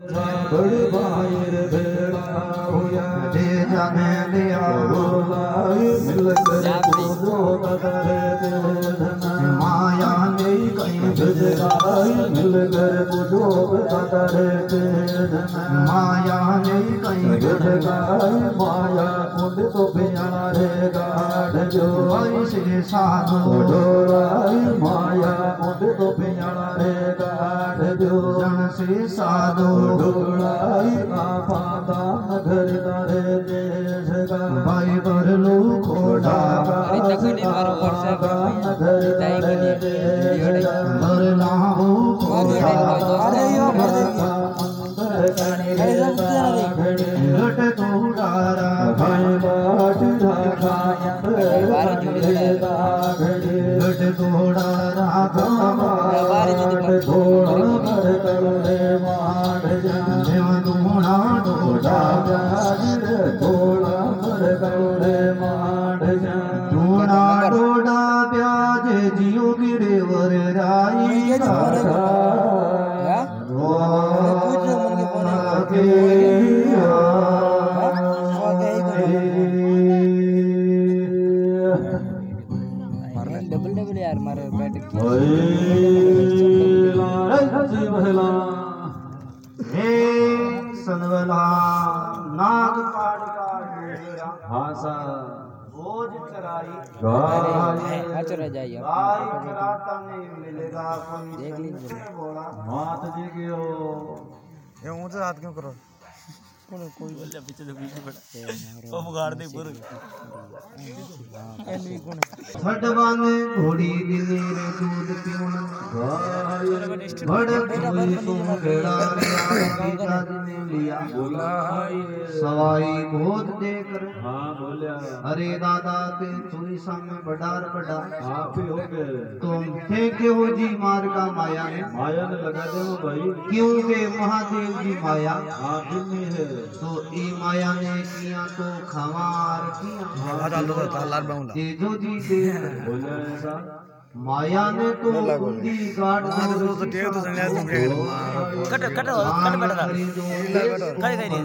बड़ बाहर भेड़ा होया जे जाने लिया बोलाई मिलकर दो बदरे माया ने कहीं भेजाई मिलकर दो बदरे माया ने कहीं भेजाई माया कुंड तो प्यारे गाढ़ जो ऐसे साधु डोराई माया कुंड तो प्यारे गाढ़ जो जन से साधु डोराई आपादान घर दरे देश का भाई पर लो खोड़ा जियो गिरे वर राई डबल डबल यार मारे बैठ सनवला नाग पाड़ का भाषा बोझ चराई चला जाइए गाय चराता नहीं मिलेगा कोई देख लीजिए बोला मात जी गयो ये ऊंचे हाथ क्यों करो कोई बोल पीछे तो पीछे पड़ा वो बुगाड़ दे पर छड़वाने घोड़ी दिने रे दूध पीवन बड़ कोई तुम गेड़ा गीता दिने लिया सवाई गोद देकर हाँ बोलिया अरे दादा ते चोरी सामने बडार बड़ा आप ही हो गए तुम थे के हो जी मार का माया ने लगा दे वो भाई क्योंकि महादेव जी माया आप ही है तो ई माया ने किया तो खवार किया तेजो जी दे बोले ऐसा माया ने तो कुंडी काट तो टेक तो संन्यास तुम रे कट कट कट बैठा कई कई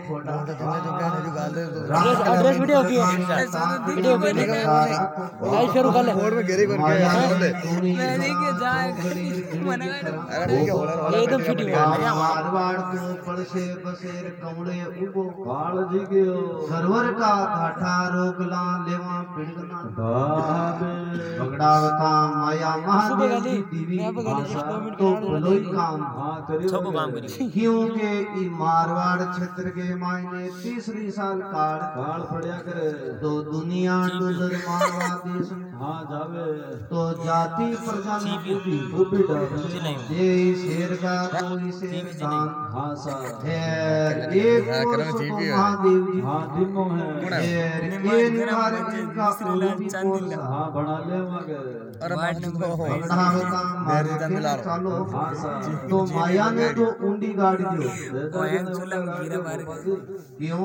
एड्रेस वीडियो की वीडियो की लाइव शुरू कर ले बोर्ड में घेरे कर के बोले मैं लेके जाएगा मना एकदम छुट्टी मारवाड़ को पड़से बसेर कमड़े उगो काल जी गयो सरवर का घाटा रोकला लेवा पिड़गना बगड़ावता माया महादेव की दीवी तो भलोई काम सब काम करी क्योंकि ई मारवाड़ क्षेत्र के मायने तीसरी साल काल पड़या करे तो दुनिया डुलर मारवा देश हाँ जावे तो जाति प्रजा ने बुद्धि ये शेर का कोई शेर दान हाँ सा है एक महादेव जी हाँ दिनों है ये निवार का हाँ बना ले मगर चालो तो माया ने तो उंडी गाड़ी दियो क्यों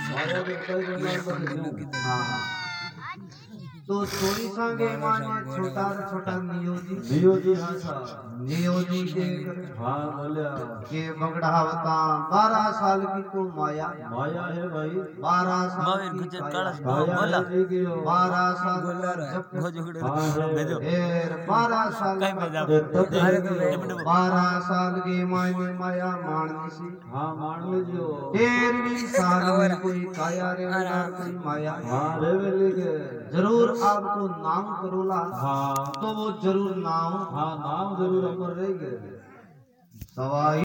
हाँ तो सोई संगे माने छोटा छोटा नियोजी हाँ सा नियोजी के हाँ बोलिया के बगड़ावता 12 साल की तो माया है भाई 12 साल की 12 साल 12 साल की मायने माया मारनी सी हाँ मान लीजिए 13वीं साल में कोई काया रे कोई माया हाँ रे जरूर आपको नाम करोला हाँ तो वो जरूर नाम हाँ नाम जरूर अमर रहेगा सवाई